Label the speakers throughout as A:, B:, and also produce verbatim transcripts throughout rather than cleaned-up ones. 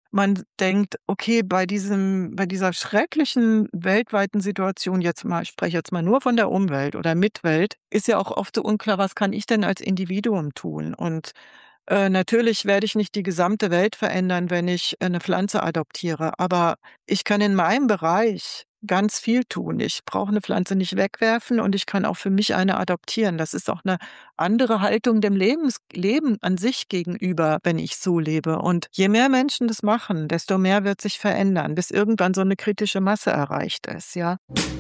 A: man denkt, okay, bei diesem bei dieser schrecklichen weltweiten Situation jetzt mal ich spreche jetzt mal nur von der Umwelt oder Mitwelt, ist ja auch oft so unklar, was kann ich denn als Individuum tun? Und, äh, natürlich werde ich nicht die gesamte Welt verändern, wenn ich äh, 'ne Pflanze adoptiere, aber ich kann in meinem Bereich ganz viel tun. Ich brauche 'ne Pflanze nicht wegwerfen und ich kann auch für mich eine adoptieren. Das ist auch 'ne andere Haltung dem Lebens Leben an sich gegenüber, wenn ich so lebe. Und je mehr Menschen das machen, desto mehr wird sich verändern, bis irgendwann so 'ne kritische Masse erreicht ist, ja.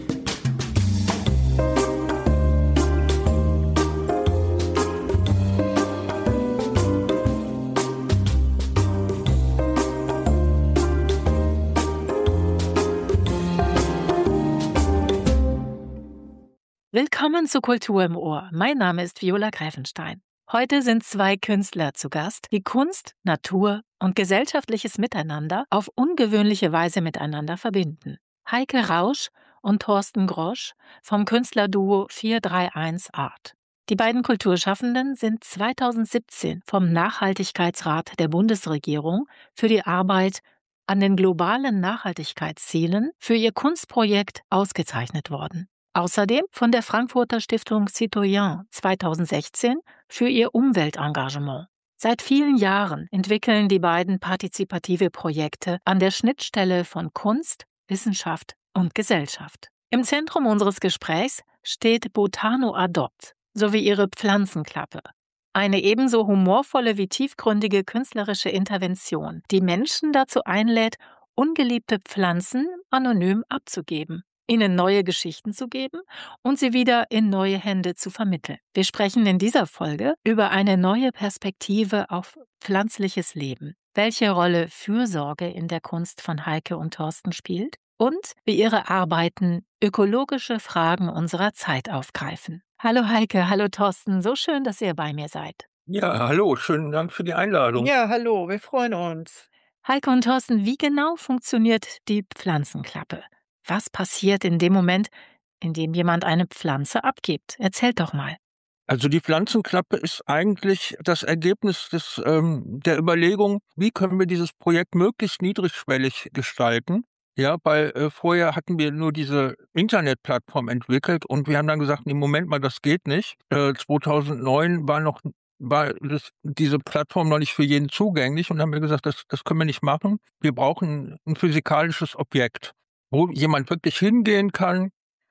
B: Willkommen zu Kultur im Ohr. Mein Name ist Viola Gräfenstein. Heute sind zwei Künstler zu Gast, die Kunst, Natur und gesellschaftliches Miteinander auf ungewöhnliche Weise miteinander verbinden. Heike Rausch und Thorsten Grosch vom Künstlerduo vier drei eins Art. Die beiden Kulturschaffenden sind zweitausendsiebzehn vom Nachhaltigkeitsrat der Bundesregierung für die Arbeit an den globalen Nachhaltigkeitszielen für ihr Kunstprojekt ausgezeichnet worden. Außerdem von der Frankfurter Stiftung Citoyen zweitausendsechzehn für ihr Umweltengagement. Seit vielen Jahren entwickeln die beiden partizipative Projekte an der Schnittstelle von Kunst, Wissenschaft und Gesellschaft. Im Zentrum unseres Gesprächs steht Botano Adopt sowie ihre Pflanzenklappe. Eine ebenso humorvolle wie tiefgründige künstlerische Intervention, die Menschen dazu einlädt, ungeliebte Pflanzen anonym abzugeben, ihnen neue Geschichten zu geben und sie wieder in neue Hände zu vermitteln. Wir sprechen in dieser Folge über eine neue Perspektive auf pflanzliches Leben, welche Rolle Fürsorge in der Kunst von Heike und Thorsten spielt und wie ihre Arbeiten ökologische Fragen unserer Zeit aufgreifen. Hallo Heike, hallo Thorsten, so schön, dass ihr bei mir seid.
C: Ja, hallo, schönen Dank für die Einladung.
A: Ja, hallo, wir freuen uns.
B: Heike und Thorsten, wie genau funktioniert die Pflanzenklappe? Was passiert in dem Moment, in dem jemand eine Pflanze abgibt? Erzählt doch mal.
C: Also die Pflanzenklappe ist eigentlich das Ergebnis des, ähm, der Überlegung, wie können wir dieses Projekt möglichst niedrigschwellig gestalten? Ja, weil äh, vorher hatten wir nur diese Internetplattform entwickelt und wir haben dann gesagt, nee, Moment mal, das geht nicht. Äh, zweitausendneun war noch war das, diese Plattform noch nicht für jeden zugänglich und dann haben wir gesagt, das, das können wir nicht machen. Wir brauchen ein physikalisches Objekt, wo jemand wirklich hingehen kann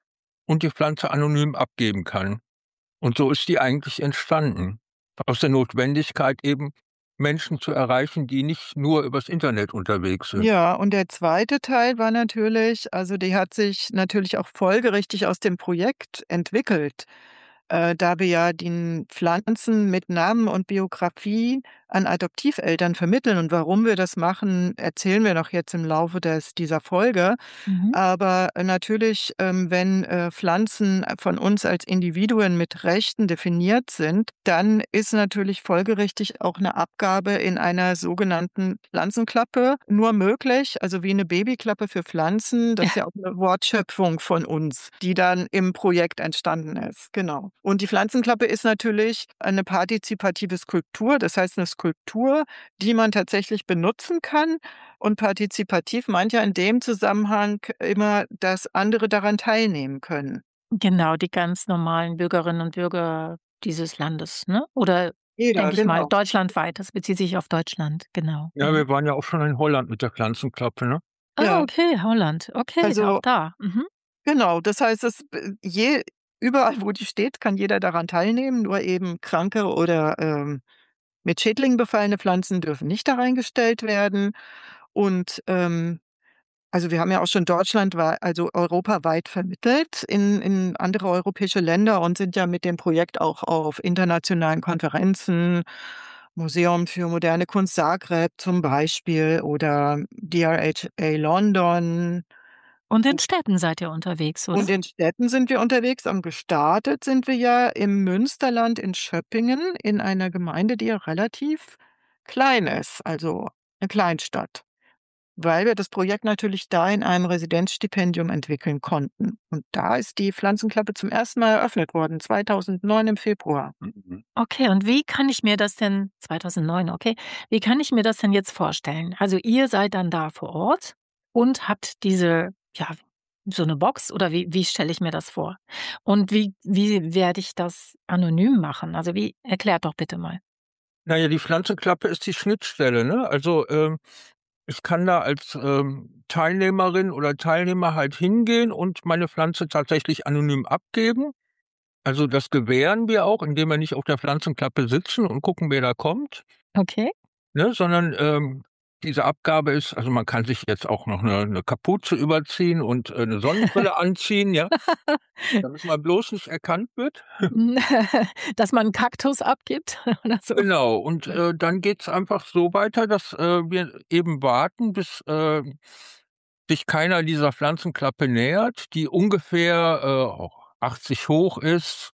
C: und die Pflanze anonym abgeben kann. Und so ist die eigentlich entstanden. Aus der Notwendigkeit eben, Menschen zu erreichen, die nicht nur übers Internet unterwegs sind.
A: Ja, und der zweite Teil war natürlich also, die hat sich natürlich auch folgerichtig aus dem Projekt entwickelt, äh, da wir ja den Pflanzen mit Namen und Biografie an Adoptiveltern vermitteln. Und warum wir das machen, erzählen wir noch jetzt im Laufe des dieser Folge.
B: Mhm.
A: Aber äh, natürlich, ähm, wenn, äh, Pflanzen von uns als Individuen mit Rechten definiert sind, dann ist natürlich folgerichtig auch eine Abgabe in einer sogenannten Pflanzenklappe nur möglich, also wie eine Babyklappe für Pflanzen. Das ist ja auch eine Wortschöpfung von uns, die dann im Projekt entstanden ist, genau. Und die Pflanzenklappe ist natürlich eine partizipative Skulptur, das heißt eine Skulptur, die man tatsächlich benutzen kann, und partizipativ meint ja in dem Zusammenhang immer, dass andere daran teilnehmen können.
B: Genau, die ganz normalen Bürgerinnen und Bürger dieses Landes, ne? Oder
A: Jeder,
B: denke ich mal,
A: genau.
B: deutschlandweit. Das bezieht sich auf Deutschland, genau.
C: Ja,
B: Mhm.
C: wir waren ja auch schon in Holland mit der Pflanzenklappe, ne?
B: Ah,
A: Ja,
B: okay, Holland. Okay, auch
A: also
B: da. Mhm.
A: genau, das heißt, es b je überall, wo die steht, kann jeder daran teilnehmen, nur eben kranke oder, ähm, mit Schädlingen befallene Pflanzen dürfen nicht da reingestellt werden. Und, ähm, also, wir haben ja auch schon deutschlandwei also europaweit vermittelt in in andere europäische Länder und sind ja mit dem Projekt auch auf internationalen Konferenzen, Museum für moderne Kunst Zagreb zum Beispiel oder D R H A London.
B: Und in Städten seid ihr unterwegs, oder?
A: Und in Städten sind wir unterwegs und gestartet sind wir ja im Münsterland in Schöppingen in einer Gemeinde, die ja relativ klein ist, also 'ne Kleinstadt. weil wir das Projekt natürlich da in einem Residenzstipendium entwickeln konnten. Und da ist die Pflanzenklappe zum ersten Mal eröffnet worden, zweitausendneun im Februar.
C: Mhm.
B: Okay, und wie kann ich mir das denn zweitausendneun, okay. Wie kann ich mir das denn jetzt vorstellen? Also, ihr seid dann da vor Ort und habt diese, ja, so 'ne Box oder wie wie stelle ich mir das vor? Und wie wie werde ich das anonym machen? Also, wie erklärt doch bitte mal.
C: Na ja, die Pflanzenklappe ist die Schnittstelle, ne? Also, ähm, ich kann da als, ähm, Teilnehmerin oder Teilnehmer halt hingehen und meine Pflanze tatsächlich anonym abgeben. Also, das gewähren wir auch, indem wir nicht auf der Pflanzenklappe sitzen und gucken, wer da kommt,
B: Okay.
C: ne, sondern, ähm, diese Abgabe ist also, man kann sich jetzt auch noch 'ne 'ne Kapuze überziehen und, äh, 'ne Sonnenbrille anziehen, ja, damit man bloß nicht erkannt wird.
B: Dass man 'n Kaktus abgibt oder so?
C: Genau, und, äh, dann geht's einfach so weiter, dass, äh, wir eben warten, bis, äh, sich keiner dieser Pflanzenklappe nähert, die ungefähr, äh, auch achtzig hoch ist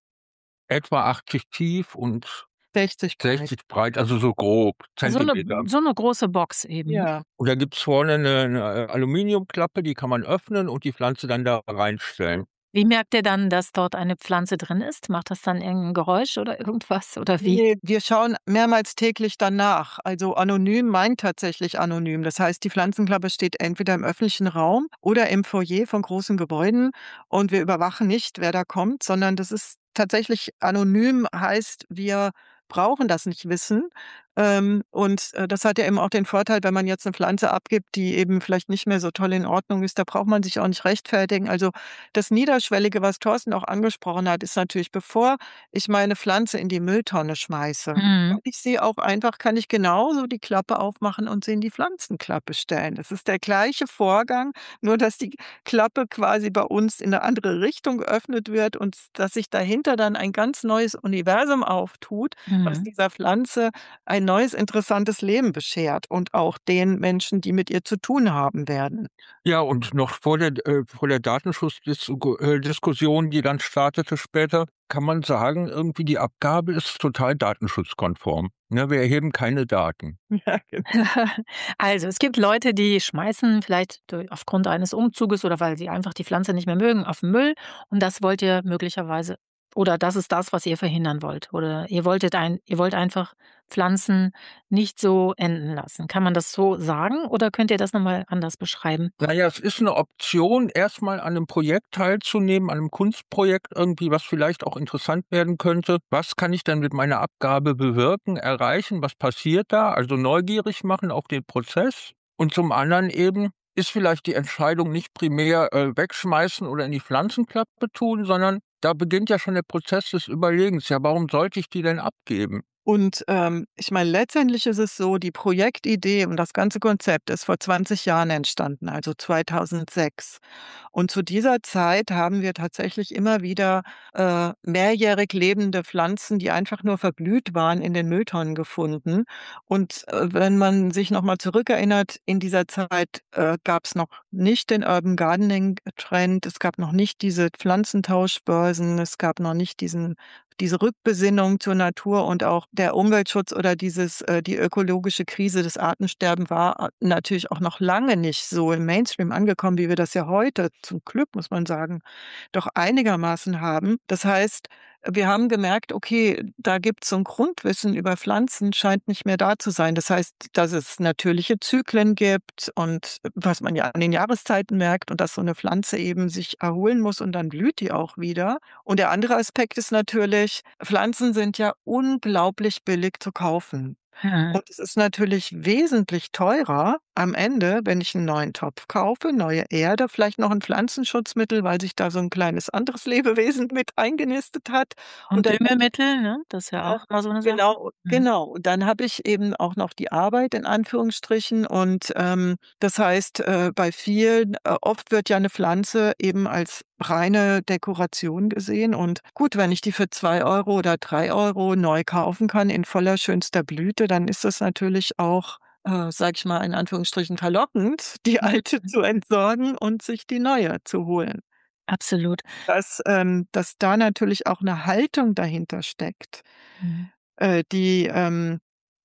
C: etwa achtzig tief und
A: sechzig breit.
C: sechzig breit, also so grob,
B: So 'ne
C: Zentimeter.
B: so 'ne große Box eben, ne?
A: Ja.
C: Und da gibt's vorne 'ne 'ne, äh, Aluminiumklappe, die kann man öffnen und die Pflanze dann da reinstellen.
B: Wie merkt ihr dann, dass dort eine Pflanze drin ist? Macht das dann irgend 'n Geräusch oder irgendwas oder wie?
A: Ne, wir schauen mehrmals täglich danach. Also, anonym meint tatsächlich anonym. Das heißt, die Pflanzenklappe steht entweder im öffentlichen Raum oder im Foyer von großen Gebäuden und wir überwachen nicht, wer da kommt, sondern das ist tatsächlich anonym, heißt, wir brauchen das nicht wissen. Ähm, und, äh, das hat ja eben auch den Vorteil, wenn man jetzt 'ne Pflanze abgibt, die eben vielleicht nicht mehr so toll in Ordnung ist, da braucht man sich auch nicht rechtfertigen. Also, das Niederschwellige, was Thorsten auch angesprochen hat, ist natürlich, bevor ich meine Pflanze in die Mülltonne schmeiße,
B: Mhm.
A: kann ich sie auch einfach kann ich genauso die Klappe aufmachen und sie in die Pflanzenklappe stellen. Das ist der gleiche Vorgang, nur dass die Klappe quasi bei uns in 'ne andere Richtung geöffnet wird und dass sich dahinter dann ein ganz neues Universum auftut, was
B: Mhm.
A: dieser Pflanze ein neues, interessantes Leben beschert und auch den Menschen, die mit ihr zu tun haben werden.
C: Ja, und noch vor der äh, vor der Datenschutzdisku äh, Diskussion, die dann startete später, kann man sagen, irgendwie die Abgabe ist total datenschutzkonform, ne? Wir erheben keine Daten.
A: Ja, genau.
B: Also, es gibt Leute, die schmeißen vielleicht du aufgrund eines Umzuges oder weil sie einfach die Pflanze nicht mehr mögen, auf 'n Müll und das wollt ihr möglicherweise oder das ist das, was ihr verhindern wollt oder ihr wolltet ein ihr wollt einfach Pflanzen nicht so enden lassen. Kann man das so sagen oder könnt ihr das noch mal anders beschreiben?
C: Na ja, es ist 'ne Option, erst mal an 'nem Projekt teilzunehmen, an 'nem Kunstprojekt irgendwie, was vielleicht auch interessant werden könnte. Was kann ich denn mit meiner Abgabe bewirken, erreichen? Was passiert da? Also, neugierig machen auf den Prozess. Und zum anderen eben ist vielleicht die Entscheidung nicht primär, äh, wegschmeißen oder in die Pflanzenklappe tun, sondern da beginnt ja schon der Prozess des Überlegens: „Ja, warum sollte ich die denn abgeben?“
A: Und, ähm, ich meine, letztendlich ist es so, die Projektidee und das ganze Konzept ist vor zwanzig Jahren entstanden, also zweitausendsechs. Und zu dieser Zeit haben wir tatsächlich immer wieder, äh, mehrjährig lebende Pflanzen, die einfach nur verblüht waren, in den Mülltonnen gefunden. Und, äh, wenn man sich noch mal zurückerinnert, in dieser Zeit, äh, gab's noch nicht den Urban Gardening Trend, es gab noch nicht diese Pflanzentauschbörsen, es gab noch nicht diesen diese Rückbesinnung zur Natur und auch der Umweltschutz oder dieses äh, die ökologische Krise, das Artensterben war a natürlich auch noch lange nicht so im Mainstream angekommen, wie wir das ja heute, zum Glück, muss man sagen, doch einigermaßen haben. Das heißt, wir haben gemerkt, okay, da gibt's so 'n Grundwissen über Pflanzen scheint nicht mehr da zu sein. Das heißt, dass es natürliche Zyklen gibt und was man ja an den Jahreszeiten merkt und dass so 'ne Pflanze eben sich erholen muss und dann blüht die auch wieder. Und der andere Aspekt ist natürlich, Pflanzen sind ja unglaublich billig zu kaufen.
B: Mhm.
A: Und es ist natürlich wesentlich teurer am Ende, wenn ich 'n neuen Topf kaufe, neue Erde, vielleicht noch 'n Pflanzenschutzmittel, weil sich da so 'n kleines anderes Lebewesen mit eingenistet hat. Und
B: Und
A: dann habe ich
B: Düngemittel, ne? Das ist ja
A: Ja,
B: auch immer so 'ne Sache.
A: genau,
B: Mhm.
A: genau. Und dann habe ich eben auch noch die Arbeit in Anführungsstrichen und, ähm, das heißt, äh, bei vielen äh, oft wird ja 'ne Pflanze eben als reine Dekoration gesehen und gut, wenn ich die für zwei Euro oder drei Euro neu kaufen kann in voller schönster Blüte, dann ist das natürlich auch, äh, sage ich mal in Anführungsstrichen verlockend, die alte
B: Mhm.
A: zu entsorgen und sich die neue zu holen.
B: Absolut.
A: Dass ähm, dass da natürlich auch 'ne Haltung dahinter steckt,
B: Mhm.
A: äh, die, ähm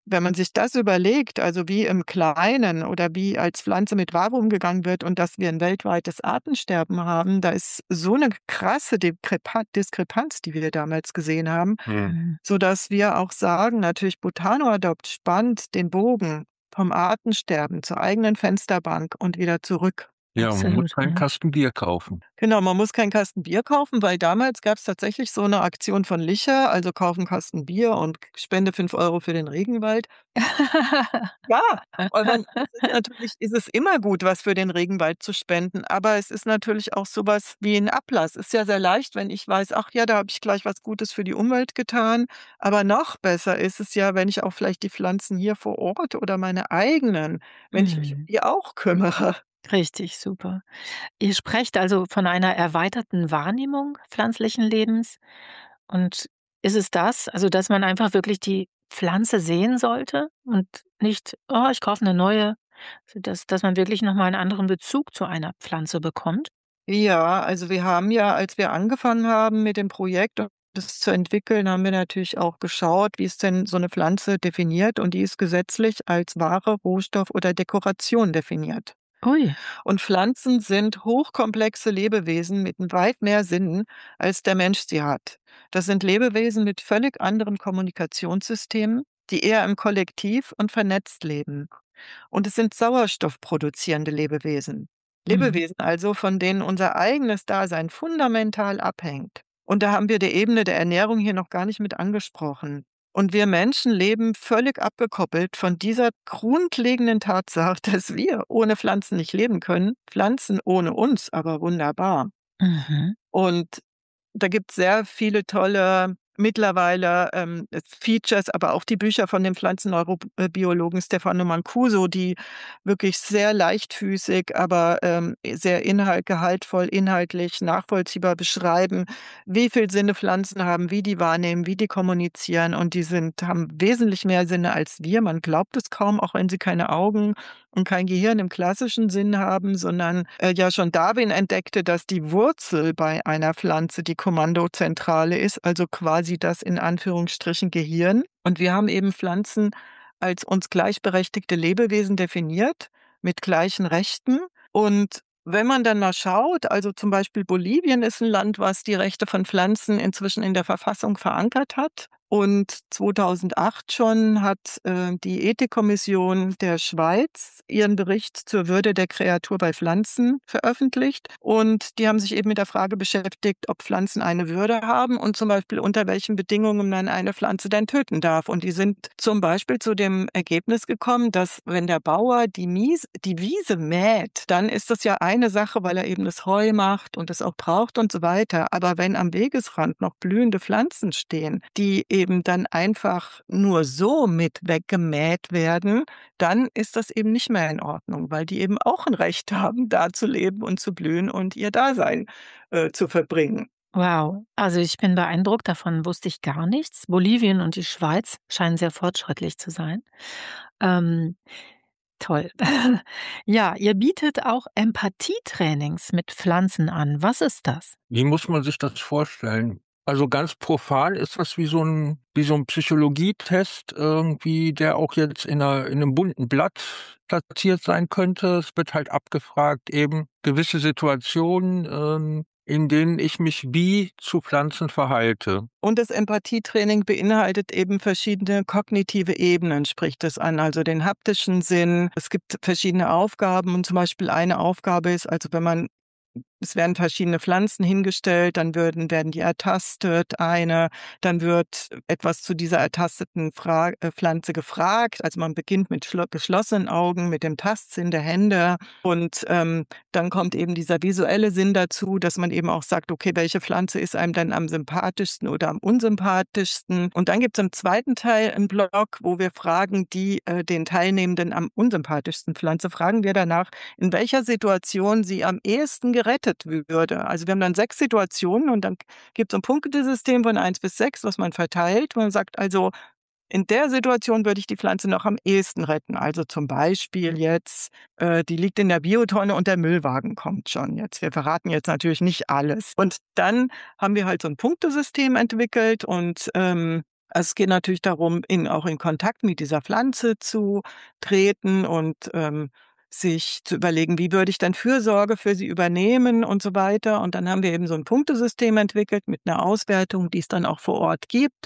A: wenn man sich das überlegt, also wie im Kleinen oder wie als Pflanze mit Ware umgegangen wird und dass wir ein weltweites Artensterben haben, da ist so eine krasse Dekrepa Diskrepanz, die wir damals gesehen haben,
C: Mhm.
B: Mhm.
A: sodass wir auch sagen, natürlich Botano-Adopt spannt den Bogen vom Artensterben zur eigenen Fensterbank und wieder zurück.
C: Ja, man muss
B: Absolut,
C: keinen
B: ja.
C: Kasten Bier kaufen.
A: Genau, man muss keinen Kasten Bier kaufen, weil damals gab's tatsächlich so 'ne Aktion von Licher, also kauf 'n Kasten Bier und spende fünf Euro für den Regenwald. Ja, und dann ist es natürlich ist es immer gut, was für den Regenwald zu spenden, aber es ist natürlich auch so was wie 'n Ablass. Ist ja sehr leicht, wenn ich weiß: „Ach ja, da habe ich gleich was Gutes für die Umwelt getan." Aber noch besser ist es ja, wenn ich auch vielleicht die Pflanzen hier vor Ort oder meine eigenen, wenn ich mich um
B: Mhm.
A: die auch kümmere.
B: Richtig, super. Ihr sprecht also von einer erweiterten Wahrnehmung pflanzlichen Lebens. Und ist es das, also dass man einfach wirklich die Pflanze sehen sollte und nicht: „Oh, ich kaufe eine neue“, so dass dass man wirklich noch mal 'n anderen Bezug zu einer Pflanze bekommt?
A: Ja, also wir haben ja, als wir angefangen haben mit dem Projekt und das zu entwickeln, haben wir natürlich auch geschaut, wie ist denn so eine Pflanze definiert und die ist gesetzlich als Ware, Rohstoff oder Dekoration definiert.
B: Ui.
A: Und Pflanzen sind hochkomplexe Lebewesen mit weit mehr Sinnen, als der Mensch sie hat. Das sind Lebewesen mit völlig anderen Kommunikationssystemen, die eher im Kollektiv und vernetzt leben. Und es sind sauerstoffproduzierende Lebewesen.
B: Mhm.
A: Lebewesen also, von denen unser eigenes Dasein fundamental abhängt. Und da haben wir die Ebene der Ernährung hier noch gar nicht mit angesprochen. Und wir Menschen leben völlig abgekoppelt von dieser grundlegenden Tatsache, dass wir ohne Pflanzen nicht leben können, Pflanzen ohne uns aber wunderbar.
B: Mhm.
A: Und da gibt's sehr viele tolle mittlerweile, ähm, Features, aber auch die Bücher von dem Pflanzenneurobiologen Stefano Mancuso, die wirklich sehr leichtfüßig, aber, ähm, sehr inhalt gehaltvoll, inhaltlich nachvollziehbar beschreiben, wie viel Sinne Pflanzen haben, wie die wahrnehmen, wie die kommunizieren und die sind haben wesentlich mehr Sinne als wir. Man glaubt es kaum, auch wenn sie keine Augen und kein Gehirn im klassischen Sinn haben, sondern, äh, ja schon Darwin entdeckte, dass die Wurzel bei einer Pflanze die Kommandozentrale ist, also quasi das in Anführungsstrichen Gehirn. Und wir haben eben Pflanzen als uns gleichberechtigte Lebewesen definiert, mit gleichen Rechten. Und wenn man dann mal schaut, also zum Beispiel Bolivien ist ein Land, was die Rechte von Pflanzen inzwischen in der Verfassung verankert hat. Und zweitausendacht schon hat, äh, die Ethikkommission der Schweiz ihren Bericht zur Würde der Kreatur bei Pflanzen veröffentlicht. Und die haben sich eben mit der Frage beschäftigt, ob Pflanzen eine Würde haben und zum Beispiel unter welchen Bedingungen man eine Pflanze denn töten darf. Und die sind zum Beispiel zu dem Ergebnis gekommen, dass wenn der Bauer die Mies die Wiese mäht, dann ist das ja eine Sache, weil er eben das Heu macht und es auch braucht und so weiter. Aber wenn am Wegesrand noch blühende Pflanzen stehen, die eben dann einfach nur so mit weggemäht werden, dann ist das eben nicht mehr in Ordnung, weil die eben auch ein Recht haben, da zu leben und zu blühen und ihr Dasein, äh, zu verbringen.
B: Wow, also ich bin beeindruckt, davon wusste ich gar nichts. Bolivien und die Schweiz scheinen sehr fortschrittlich zu sein. Ähm, toll. Ja, ihr bietet auch Empathietrainings mit Pflanzen an. Was ist das?
C: Wie muss man sich das vorstellen? Also, ganz profan ist das wie so 'n wie so 'n Psychologietest irgendwie, der auch jetzt in 'ner in 'nem bunten Blatt platziert sein könnte. Es wird halt abgefragt eben gewisse Situationen, ähm, in denen ich mich wie zu Pflanzen verhalte.
A: Und das Empathietraining beinhaltet eben verschiedene kognitive Ebenen, spricht es an, also den haptischen Sinn. Es gibt verschiedene Aufgaben und zum Beispiel eine Aufgabe ist, also wenn man es werden verschiedene Pflanzen hingestellt, dann würden werden die ertastet, eine, dann wird etwas zu dieser ertasteten Fra äh, Pflanze gefragt. Also, man beginnt mit schlo geschlossenen Augen, mit dem Tastsinn der Hände und, ähm, dann kommt eben dieser visuelle Sinn dazu, dass man eben auch sagt: „Okay, welche Pflanze ist einem denn am sympathischsten oder am unsympathischsten?" Und dann gibt es im zweiten Teil 'n Block, wo wir fragen, die, äh, den Teilnehmenden am unsympathischsten Pflanze fragen wir danach, in welcher Situation sie am ehesten gerettet würde. Also, wir haben dann sechs Situationen und dann gibt es ein Punktesystem von eins bis sechs, was man verteilt, wo man sagt: „Also, in der Situation würde ich die Pflanze noch am ehesten retten." Also, zum Beispiel jetzt, äh, die liegt in der Biotonne und der Müllwagen kommt schon jetzt. Wir verraten jetzt natürlich nicht alles. Und dann haben wir halt so ein Punktesystem entwickelt und, ähm, Es geht natürlich darum, in auch in Kontakt mit dieser Pflanze zu treten und, ähm, sich zu überlegen: „Wie würde ich denn Fürsorge für sie übernehmen?“ und so weiter. Und dann haben wir eben so 'n Punktesystem entwickelt mit 'ner Auswertung, die es dann auch vor Ort gibt,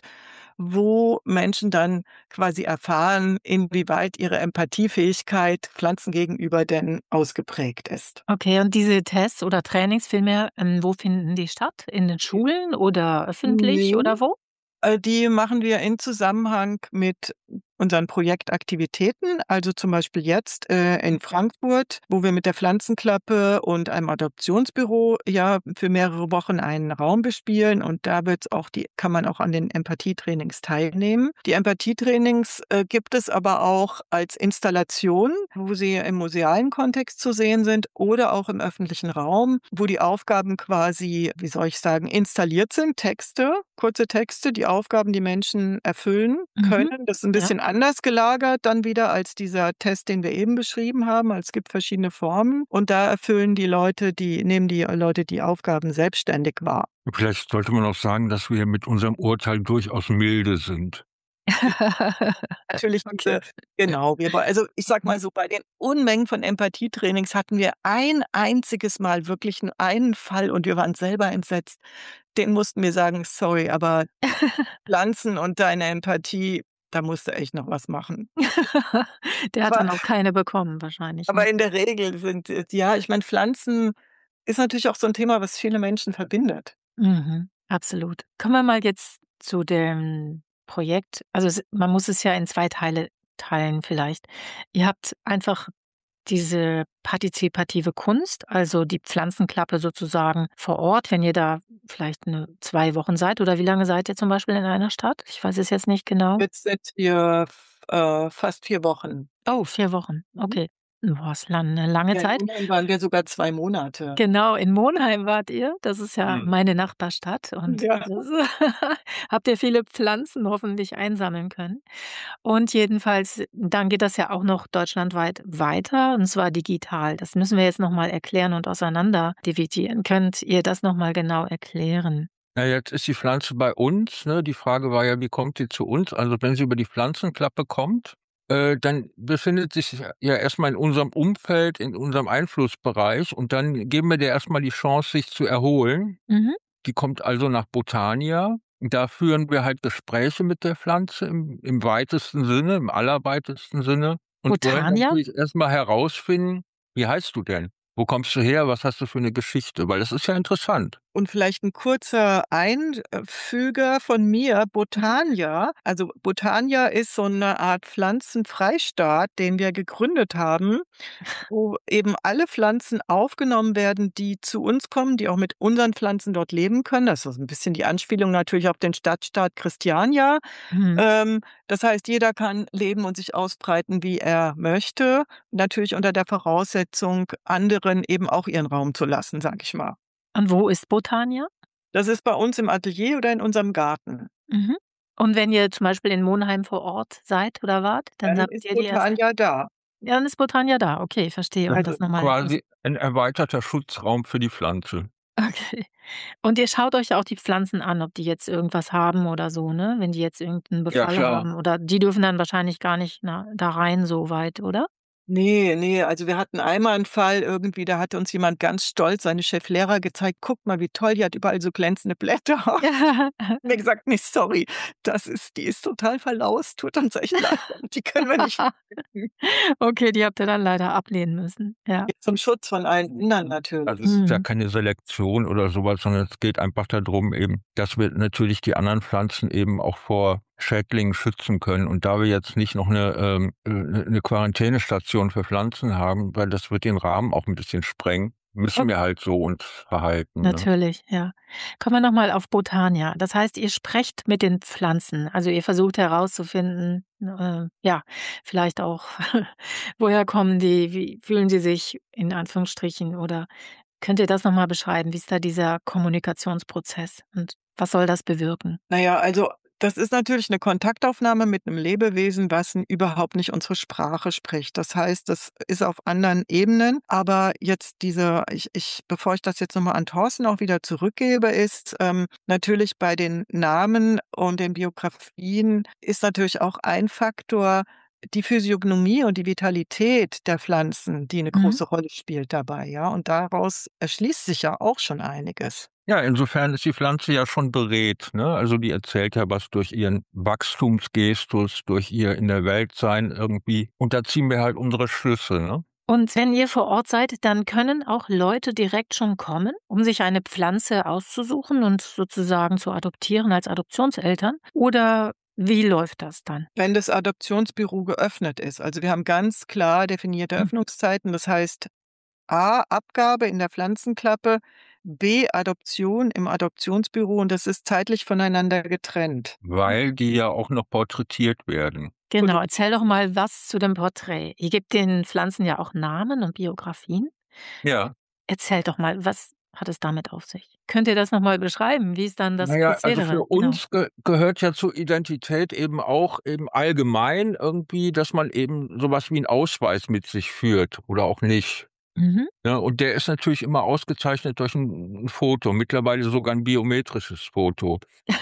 A: wo Menschen dann quasi erfahren, inwieweit ihre Empathiefähigkeit Pflanzen gegenüber denn ausgeprägt ist.
B: Okay, und diese Tests oder Trainings vielmehr, ähm, wo finden die statt? In den Schulen oder öffentlich
A: Ne.
B: oder wo?
A: Äh, die machen wir in Zusammenhang mit unseren Projektaktivitäten. Also, zum Beispiel jetzt, äh, in Frankfurt, wo wir mit der Pflanzenklappe und einem Adoptionsbüro ja für mehrere Wochen einen Raum bespielen und da wird's auch die kann man auch an den Empathietrainings teilnehmen. Die Empathietrainings, äh, gibt es aber auch als Installation, wo sie im musealen Kontext zu sehen sind oder auch im öffentlichen Raum, wo die Aufgaben quasi, wie soll ich sagen, installiert sind, Texte, kurze Texte, die Aufgaben die Menschen erfüllen
B: Mhm.
A: können. Das ist 'n
B: Ja.
A: bisschen anders gelagert dann wieder als dieser Test, den wir eben beschrieben haben. Also, es gibt verschiedene Formen und da erfüllen die Leute die nehmen die Leute die Aufgaben selbstständig wahr.
C: Vielleicht sollte man auch sagen, dass wir mit unserem Urteil durchaus milde sind.
A: Natürlich
B: Okay.
A: diese genau, wir woll also, ich sage mal so, bei den Unmengen von Empathietrainings hatten wir ein einziges Mal wirklich nur einen Fall und wir waren selber entsetzt. Den mussten wir sagen: „Sorry, aber Pflanzen und deine Empathie, da musst du echt noch was machen.“
B: Der hat
A: Aber
B: dann auch keine bekommen wahrscheinlich, ne?
A: aber in der Regel sind es ja, ich meine, Pflanzen ist natürlich auch so 'n Thema, was viele Menschen verbindet.
B: Mhm, absolut. Kommen wir mal jetzt zu dem Projekt. Also, es man muss es ja in zwei Teile teilen vielleicht. Ihr habt einfach diese partizipative Kunst, also die Pflanzenklappe sozusagen vor Ort, wenn ihr da vielleicht 'ne zwei Wochen seid oder wie lange seid ihr zum Beispiel in einer Stadt? Ich weiß es jetzt nicht genau.
A: Jetzt sind wir f äh, fast vier Wochen.
B: Oh, vier Wochen,
A: Mhm.
B: okay. Boah, ist lang 'ne lange
A: Ja, in
B: Zeit.
A: Monheim waren wir sogar zwei Monate.
B: Genau, in Monheim wart ihr. Das ist ja
C: Mhm.
B: meine Nachbarstadt und
A: Ja.
B: das habt ihr viele Pflanzen hoffentlich einsammeln können. Und jedenfalls dann geht das ja auch noch deutschlandweit weiter und zwar digital. Das müssen wir jetzt noch mal erklären und auseinanderdividieren. Könnt ihr das noch mal genau erklären?
C: Na, jetzt ist die Pflanze bei uns, ne? Die Frage war ja, wie kommt sie zu uns? Also, wenn sie über die Pflanzenklappe kommt, äh, dann befindet sich ja ja erst mal in unserem Umfeld, in unserem Einflussbereich und dann geben wir der erst mal die Chance, sich zu erholen.
B: Mhm.
C: Die kommt also nach Botania. Da führen wir halt Gespräche mit der Pflanze im im weitesten Sinne, im allerweitesten Sinne und wollen
B: Botania?
C: natürlich erst mal herausfinden: „Wie heißt du denn? Wo kommst du her? Was hast du für 'ne Geschichte?“ Weil das ist ja interessant.
A: Und vielleicht 'n kurzer Ein äh, Füger von mir,
B: Mhm.
A: Botania. Also, Botania ist so 'ne Art Pflanzenfreistaat, den wir gegründet haben, wo eben alle Pflanzen aufgenommen werden, die zu uns kommen, die auch mit unseren Pflanzen dort leben können. Das ist 'n bisschen die Anspielung natürlich auf den Stadtstaat Christiania.
B: Mhm.
A: Ähm, das heißt, jeder kann leben und sich ausbreiten, wie er möchte, natürlich unter der Voraussetzung, anderen eben auch ihren Raum zu lassen, sage ich mal.
B: Und wo ist Botania?
A: Das ist bei uns im Atelier oder in unserem Garten.
B: Mhm. Und wenn ihr zum Beispiel in Monheim vor Ort seid oder wart, dann
A: Dann
B: habt
A: ist
B: ihr die erste
A: Botania da.
B: ja, dann ist Botania da. Okay, verstehe, um
C: Das
B: das
C: ist
B: noch mal aus
C: quasi ein erweiterter Schutzraum für die Pflanze.
B: Okay. Und ihr schaut euch auch die Pflanzen an, ob die jetzt irgendwas haben oder so, ne? Wenn die jetzt irgend 'n
C: Ja,
B: Befall
C: klar.
B: haben oder die dürfen dann wahrscheinlich gar nicht, na da rein so weit, oder?
A: Ne, ne, also, wir hatten einmal 'n Fall irgendwie, da hatte uns jemand ganz stolz seine Chefflera gezeigt: „Guck mal, wie toll, die hat überall so glänzende Blätter.“ Haben wir gesagt: „Ne, sorry, das ist die ist total verlaust, tut uns echt leid, die können wir nicht pflücken.“
B: Okay, die habt ihr dann leider ablehnen müssen, ja.
A: Zum Schutz von allen anderen
C: Also,
A: natürlich.
C: es ist ja
B: Mhm.
C: keine Selektion oder so was, sondern es geht einfach da drum eben, dass wir natürlich die anderen Pflanzen eben auch vor Schädlingen schützen können. Und da wir jetzt nicht noch 'ne, ähm, äh 'ne 'ne Quarantänestation für Pflanzen haben, weil das wird den Rahmen auch 'n bisschen sprengen, müssen wir
B: Okay.
C: halt so uns verhalten, ne?
B: Natürlich, ja. Kommen wir noch mal auf Botania. Das heißt, ihr sprecht mit den Pflanzen. Also, ihr versucht herauszufinden, äh, ja, vielleicht auch, woher kommen die, wie fühlen sie sich in Anführungsstrichen oder könnt ihr das noch mal beschreiben? Wie ist da dieser Kommunikationsprozess und was soll das bewirken?
A: Na ja, also Das ist natürlich 'ne Kontaktaufnahme mit 'nem Lebewesen, was n überhaupt nicht unsere Sprache spricht. Das heißt, das ist auf anderen Ebenen, aber jetzt diese ich ich bevor ich das jetzt noch mal an Thorsten auch wieder zurückgebe, ist, ähm, natürlich bei den Namen und den Biografien ist natürlich auch ein Faktor die Physiognomie und die Vitalität der Pflanzen, die 'ne
B: Mhm.
A: große Rolle spielt dabei, ja? Und daraus erschließt sich ja auch schon einiges.
C: Ja, insofern ist die Pflanze ja schon beredt, ne? Also, die erzählt ja was durch ihren Wachstumsgestus, durch ihr In-der-Welt-Sein irgendwie. Und da ziehen wir halt unsere Schlüsse, ne?
B: Und wenn ihr vor Ort seid, dann können auch Leute direkt schon kommen, um sich eine Pflanze auszusuchen und sozusagen zu adoptieren als Adoptionseltern? Oder wie läuft das dann?
A: Wenn das Adoptionsbüro geöffnet ist. Also, wir haben ganz klar definierte
B: Hm.
A: Öffnungszeiten. Das heißt A: Abgabe in der Pflanzenklappe, B: Adoption im Adoptionsbüro und das ist zeitlich voneinander getrennt.
C: Weil die ja auch noch porträtiert werden.
B: Genau, erzähl doch mal was zu dem Porträt. Ihr gebt den Pflanzen ja auch Namen und Biografien.
C: Ja.
B: Erzählt doch mal, was hat es damit auf sich? Könnt ihr das noch mal beschreiben? Wie ist dann das
C: Na ja, also,
B: Prozedere?
C: für
B: Genau.
C: uns ge gehört ja zur Identität eben auch eben allgemein irgendwie, dass man eben so was wie 'n Ausweis mit sich führt oder auch nicht,
B: Mhm.
C: ne? Und der ist natürlich immer ausgezeichnet durch 'n 'n Foto, mittlerweile sogar 'n biometrisches Foto.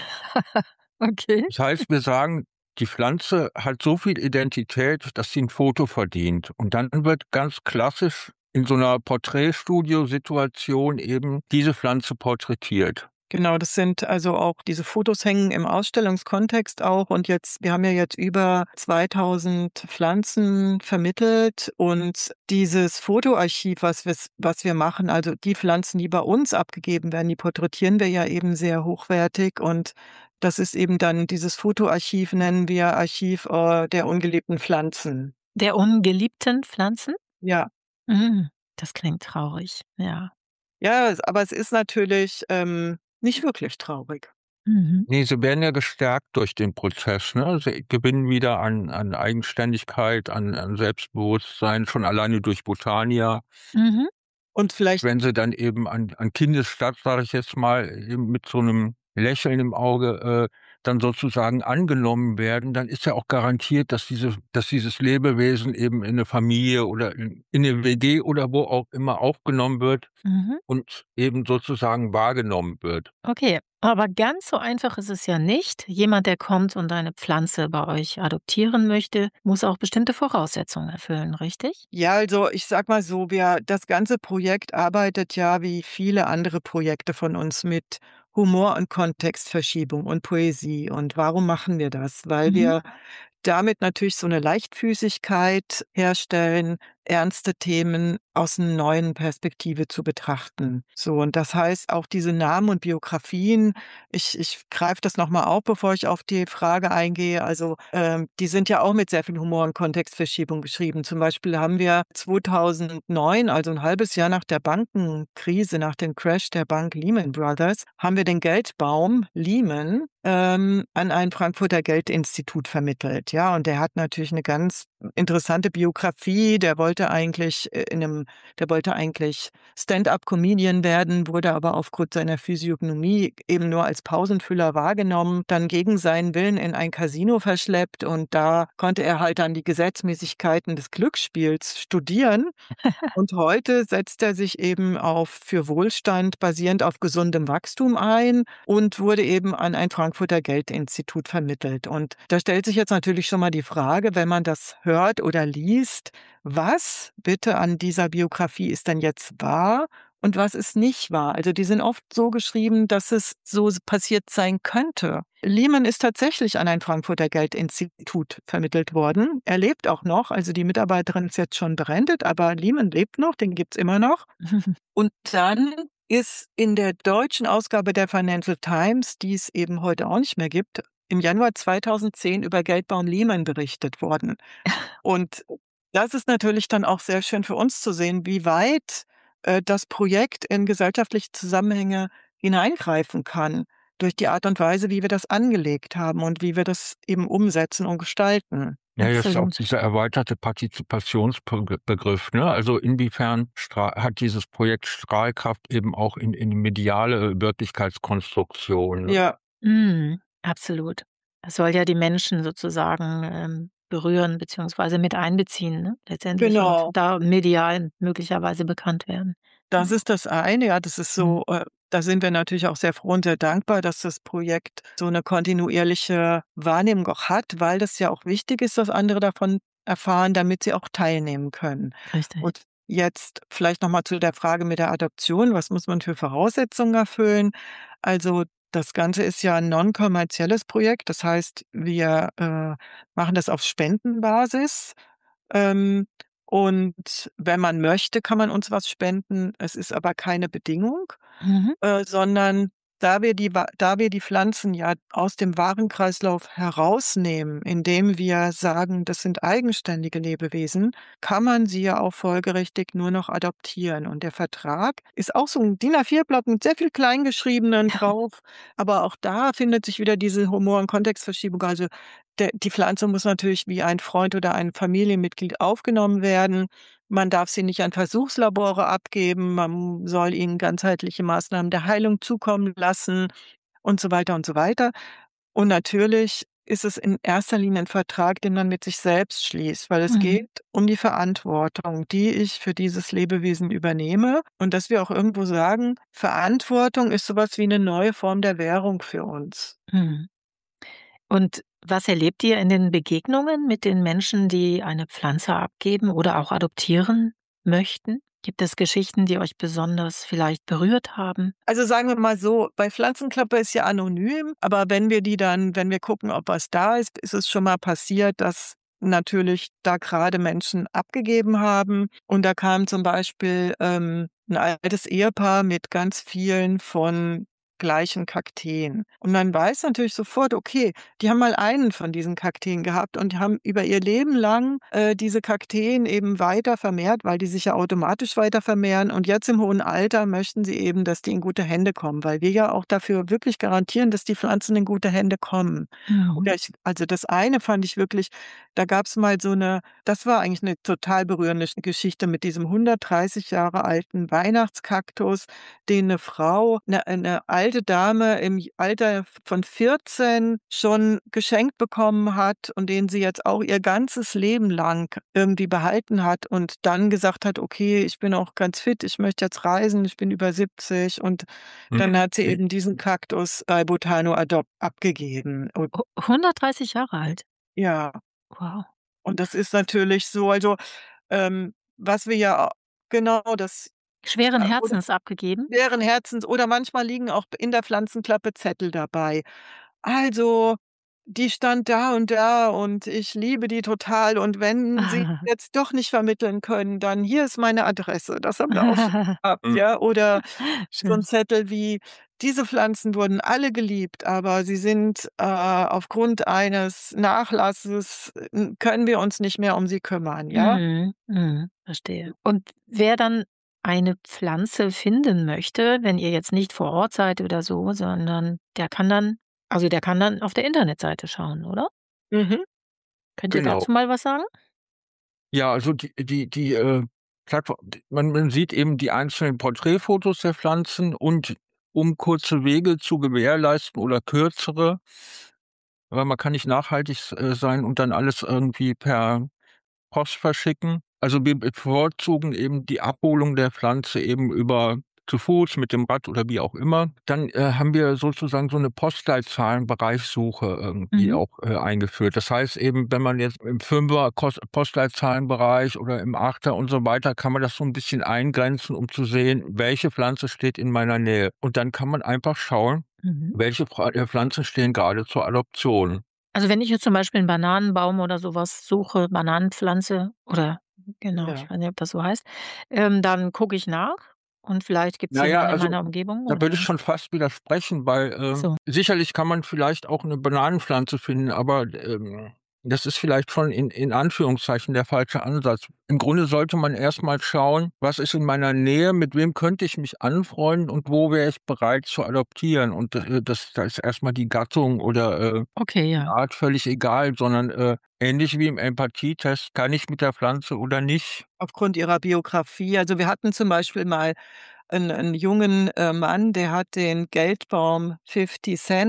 B: Okay.
C: Das heißt, wir sagen, die Pflanze hat so viel Identität, dass sie 'n Foto verdient. Und dann wird ganz klassisch in so 'ner Porträtstudio-Situation eben diese Pflanze porträtiert.
A: Genau, das sind also auch diese Fotos hängen im Ausstellungskontext auch und jetzt wir haben ja jetzt über zweitausend Pflanzen vermittelt und dieses Fotoarchiv, was wir's was wir machen, also die Pflanzen, die bei uns abgegeben werden, die porträtieren wir ja eben sehr hochwertig und das ist eben dann dieses Fotoarchiv nennen wir Archiv, äh, der ungeliebten Pflanzen.
B: Der ungeliebten Pflanzen?
A: Ja.
B: Hm, das klingt traurig, ja.
A: Ja, es aber es ist natürlich, ähm, nicht wirklich traurig.
B: Mhm.
C: Ne, sie werden ja gestärkt durch den Prozess, ne? Sie gewinnen wieder an an Eigenständigkeit, an an Selbstbewusstsein, schon alleine durch Botania.
B: Mhm.
A: Und vielleicht
C: Wenn sie dann eben an an Kindesstatt, sage ich jetzt mal, eben mit so 'nem Lächeln im Auge, äh, dann sozusagen angenommen werden, dann ist ja auch garantiert, dass diese dass dieses Lebewesen eben in 'ne Familie oder in in 'ne WG oder wo auch immer aufgenommen wird
B: Mhm.
C: und eben sozusagen wahrgenommen wird.
B: Okay, aber ganz so einfach ist es ja nicht. Jemand, der kommt und eine Pflanze bei euch adoptieren möchte, muss auch bestimmte Voraussetzungen erfüllen, richtig?
A: Ja, also, ich sage mal so, wir das ganze Projekt arbeitet ja wie viele andere Projekte von uns mit Humor und Kontextverschiebung und Poesie. Und warum machen wir das? Weil
B: Mhm.
A: wir damit natürlich so 'ne Leichtfüßigkeit herstellen, ernste Themen aus 'n neuen Perspektive zu betrachten. So, und das heißt auch diese Namen und Biografien ich ich greife das noch mal auf, bevor ich auf die Frage eingehe. Also, ähm, die sind ja auch mit sehr viel Humor und Kontextverschiebung geschrieben. Zum Beispiel haben wir zweitausendneun, also 'n halbes Jahr nach der Bankenkrise, nach dem Crash der Bank Lehman Brothers, haben wir den Geldbaum Lehman, ähm, an ein Frankfurter Geldinstitut vermittelt, ja? Und der hat natürlich 'ne ganz interessante Biografie. Der wollte eigentlich, äh, in 'nem der wollte eigentlich Stand-up-Comedian werden, wurde aber aufgrund seiner Physiognomie eben nur als Pausenfüller wahrgenommen, dann gegen seinen Willen in ein Casino verschleppt und da konnte er halt dann die Gesetzmäßigkeiten des Glücksspiels studieren. Und heute setzt er sich eben auf für Wohlstand basierend auf gesundem Wachstum ein und wurde eben an ein Frankfurter Geldinstitut vermittelt. Und da stellt sich jetzt natürlich schon mal die Frage, wenn man das hört oder liest: Was bitte an dieser Biografie ist denn jetzt wahr und was ist nicht wahr? Also, die sind oft so geschrieben, dass es so s passiert sein könnte. Lehman ist tatsächlich an ein Frankfurter Geldinstitut vermittelt worden. Er lebt auch noch, also die Mitarbeiterin ist jetzt schon berentet, aber Lehman lebt noch, den gibt's immer noch. Und dann ist in der deutschen Ausgabe der Financial Times, die es eben heute auch nicht mehr gibt, im Januar zweitausendzehn über Geldbaum Lehman berichtet worden. Und das ist natürlich dann auch sehr schön für uns zu sehen, wie weit, äh, das Projekt in gesellschaftliche Zusammenhänge hineingreifen kann durch die Art und Weise, wie wir das angelegt haben und wie wir das eben umsetzen und gestalten.
C: Ja, jetzt ist auch
B: Absolut.
C: dieser erweiterte Partizipationsbe Begriff, ne? Also, inwiefern stra hat dieses Projekt Strahlkraft eben auch in in mediale Wirklichkeitskonstruktion, ne?
B: Ja. Mhm, absolut. Das soll ja die Menschen sozusagen, ähm, berühren beziehungsweise mit einbeziehen, ne, letztendlich und
A: Genau.
B: da medial möglicherweise bekannt werden.
A: Das
B: Ja.
A: ist das eine, ja, das ist
B: Mhm.
A: so äh, da sind wir natürlich auch sehr froh und sehr dankbar, dass das Projekt so 'ne kontinuierliche Wahrnehmung auch hat, weil das ja auch wichtig ist, dass andere davon erfahren, damit sie auch teilnehmen können.
B: Richtig.
A: Und jetzt vielleicht noch mal zu der Frage mit der Adoption. Was muss man für Voraussetzungen erfüllen? Also, das Ganze ist ja 'n nonkommerzielles Projekt. Das heißt, wir, äh, machen das auf Spendenbasis. Ähm, und wenn man möchte, kann man uns was spenden. Es ist aber keine Bedingung,
B: Mhm.
A: äh, sondern da wir die Wa da wir die Pflanzen ja aus dem Warenkreislauf herausnehmen, indem wir sagen, das sind eigenständige Lebewesen, kann man sie ja auch folgerichtig nur noch adoptieren. Und der Vertrag ist auch so 'n DIN A vier Blatt mit sehr viel Kleingeschriebenen drauf, aber auch da findet sich wieder diese Humor und Kontextverschiebung. Also, der die Pflanze muss natürlich wie ein Freund oder ein Familienmitglied aufgenommen werden. Man darf sie nicht an Versuchslabore abgeben, man soll ihnen ganzheitliche Maßnahmen der Heilung zukommen lassen und so weiter und so weiter. Und natürlich ist es in erster Linie 'n Vertrag, den man mit sich selbst schließt, weil es
B: Mhm.
A: geht um die Verantwortung, die ich für dieses Lebewesen übernehme und dass wir auch irgendwo sagen, Verantwortung ist so was wie 'ne neue Form der Währung für uns.
B: Mhm. Und was erlebt ihr in den Begegnungen mit den Menschen, die eine Pflanze abgeben oder auch adoptieren möchten? Gibt es Geschichten, die euch besonders vielleicht berührt haben?
A: Also, sagen wir mal so, bei Pflanzenklappe ist ja anonym, aber wenn wir die dann wenn wir gucken, ob was da ist, ist es schon mal passiert, dass natürlich da grade Menschen abgegeben haben. Und da kam zum Beispiel, ähm, 'n altes Ehepaar mit ganz vielen von gleichen Kakteen. Und man weiß natürlich sofort, okay, die haben mal einen von diesen Kakteen gehabt und haben über ihr Leben lang, äh, diese Kakteen eben weiter vermehrt, weil die sich ja automatisch weiter vermehren. Und jetzt im hohen Alter möchten sie eben, dass die in gute Hände kommen, weil wir ja auch dafür wirklich garantieren, dass die Pflanzen in gute Hände kommen.
B: Mhm.
A: Oder ich also, das eine fand ich wirklich da gab's mal so 'ne das war eigentlich 'ne total berührende Geschichte mit diesem hundertdreißig Jahre alten Weihnachtskaktus, den 'ne Frau 'ne 'ne alte Dame im j Alter von vierzehn schon geschenkt bekommen hat und den sie jetzt auch ihr ganzes Leben lang irgendwie behalten hat und dann gesagt hat: „Okay, ich bin auch ganz fit, ich möchte jetzt reisen, ich bin über siebzig." Und dann hat sie eben diesen Kaktus bei Botano Adopt abgegeben. Und
B: Hu hundertdreißig Jahre alt?
A: Ja.
B: Wow.
A: Und das ist natürlich so also, ähm, was wir ja genau das
B: Schweren
A: äh, oder
B: Herzens abgegeben?
A: schweren Herzens oder manchmal liegen auch in der Pflanzenklappe Zettel dabei. Also, die stand da und da und ich liebe die total und wenn Sie jetzt doch nicht vermitteln können, dann hier ist meine Adresse. Das haben wir auch schon gehabt, ja. Oder so 'n
B: Schön.
A: Zettel wie: „Diese Pflanzen wurden alle geliebt, aber sie sind, äh, aufgrund eines Nachlasses n können wir uns nicht mehr um sie kümmern", ja?
B: Mhm, mhm, verstehe. Und wer dann eine Pflanze finden möchte, wenn ihr jetzt nicht vor Ort seid oder so, sondern der kann dann also, der kann dann auf der Internetseite schauen, oder?
A: Mhm.
B: Könnt ihr
C: Genau.
B: dazu mal was sagen?
C: Ja, also die die die, äh, Plattform d man man sieht eben die einzelnen Porträtfotos der Pflanzen und um kurze Wege zu gewährleisten oder kürzere weil man kann nicht nachhaltig s äh, sein und dann alles irgendwie per Post verschicken. Also, wir bevorzugen eben die Abholung der Pflanze eben über zu Fuß, mit dem Rad oder wie auch immer. Dann, äh, haben wir sozusagen so 'ne Postleitzahlen-Bereichssuche irgendwie
B: Mhm.
C: auch, äh, eingeführt. Das heißt eben, wenn man jetzt im Fünfer Kos Postleitzahlenbereich oder im Achter und so weiter kann man das so 'n bisschen eingrenzen, um zu sehen, welche Pflanze steht in meiner Nähe. Und dann kann man einfach schauen,
B: Mhm.
C: welche Pfra äh, Pflanzen stehen grade zur Adoption.
B: Also, wenn ich jetzt zum Beispiel 'n Bananenbaum oder so was suche, Bananenpflanze oder genau,
A: Ja.
B: ich weiß nicht, ob das so heißt, ähm, dann gucke ich nach und vielleicht gibt's
C: Na ja,
B: jemanden in
C: also,
B: meiner Umgebung
C: da
B: oder
C: würde ich
B: wie?
C: schon fast widersprechen, weil,
B: Ach
C: ähm,
B: so.
C: sicherlich kann man vielleicht auch 'ne Bananenpflanze finden, aber, ähm, das ist vielleicht schon in in Anführungszeichen der falsche Ansatz. Im Grunde sollte man erst mal schauen: „Was ist in meiner Nähe? Mit wem könnte ich mich anfreunden und wo wäre ich bereit zu adoptieren?“ Und, äh, das da ist erst mal die Gattung oder, äh,
B: Okay,
C: die
B: ja.
C: Art völlig egal, sondern, äh, ähnlich wie im Empathietest: „Kann ich mit der Pflanze oder nicht?“
A: Aufgrund ihrer Biografie. Also, wir hatten zum Beispiel mal 'n 'n jungen, äh, Mann, der hat den Geldbaum Fifty Cent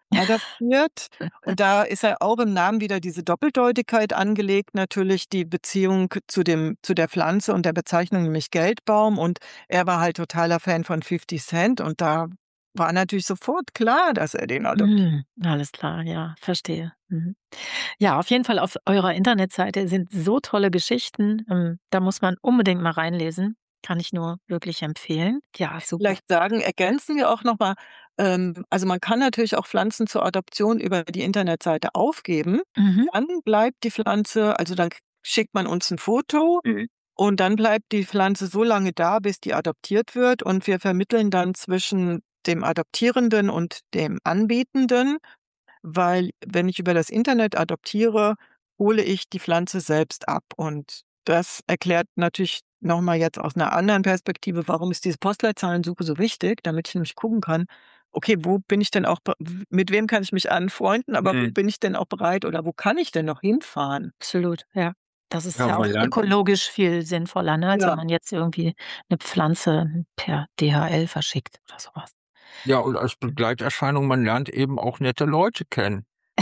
A: adaptiert. Und da ist ja auch im Namen wieder diese Doppeldeutigkeit angelegt, natürlich die Beziehung zu dem zu der Pflanze und der Bezeichnung, nämlich Geldbaum. Und er war halt totaler Fan von Fifty Cent und da war natürlich sofort klar, dass er den adoptiert.
B: Mhm, alles klar, ja, verstehe. Mhm. Ja, auf jeden Fall auf eurer Internetseite sind so tolle Geschichten. Ähm, da muss man unbedingt mal reinlesen. Kann ich nur wirklich empfehlen. Ja, super.
A: Vielleicht sagen ergänzen wir auch noch mal, ähm, also man kann natürlich auch Pflanzen zur Adoption über die Internetseite aufgeben.
B: Mhm.
A: Dann bleibt die Pflanze also dann schickt man uns 'n Foto
B: Mhm.
A: und dann bleibt die Pflanze so lange da, bis die adoptiert wird und wir vermitteln dann zwischen dem Adoptierenden und dem Anbietenden, weil wenn ich über das Internet adoptiere, hole ich die Pflanze selbst ab. Und das erklärt natürlich noch mal jetzt aus 'ner anderen Perspektive, warum ist diese Postleitzahlensuche so wichtig, damit ich nämlich gucken kann: „Okay, wo bin ich denn auch be w mit wem kann ich mich anfreunden, aber wo
C: Mhm.
A: bin ich denn auch bereit oder wo kann ich denn noch hinfahren?“
B: Absolut, ja. Das ist
C: Ja,
B: ja
C: man
B: auch
C: lernt
B: ökologisch viel sinnvoller, ne, als wenn
A: Ja.
B: man jetzt irgendwie 'ne Pflanze per D H L verschickt oder so was.
C: Ja, und als Begleiterscheinung, man lernt eben auch nette Leute kennen.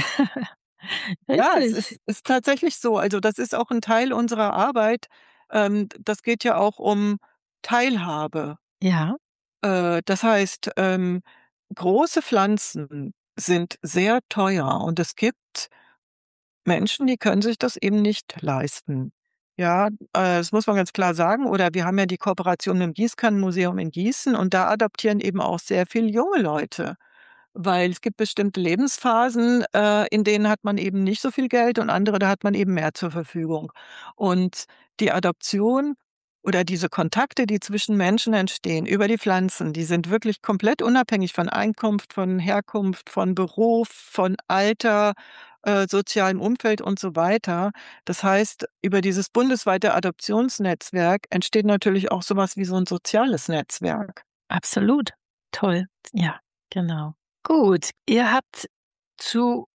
A: Ja, es
B: Richtig.
A: ist ist tatsächlich so. Also, das ist auch 'n Teil unserer Arbeit. Ähm, d das geht ja auch um Teilhabe.
B: Ja.
A: Äh, das heißt, ähm, große Pflanzen sind sehr teuer und es gibt Menschen, die können sich das eben nicht leisten. Ja, äh, das muss man ganz klar sagen. Oder wir haben ja die Kooperation mit dem Gießkannenmuseum in Gießen und da adoptieren eben auch sehr viel junge Leute, weil es gibt bestimmte Lebensphasen, äh, in denen hat man eben nicht so viel Geld und andere, da hat man eben mehr zur Verfügung. Und die Adoption oder diese Kontakte, die zwischen Menschen entstehen über die Pflanzen, die sind wirklich komplett unabhängig von Einkunft, von Herkunft, von Beruf, von Alter, äh, sozialem Umfeld und so weiter. Das heißt, über dieses bundesweite Adoptionsnetzwerk entsteht natürlich auch so was wie so 'n soziales Netzwerk.
B: Absolut. Toll. Ja, genau. Gut, ihr habt zu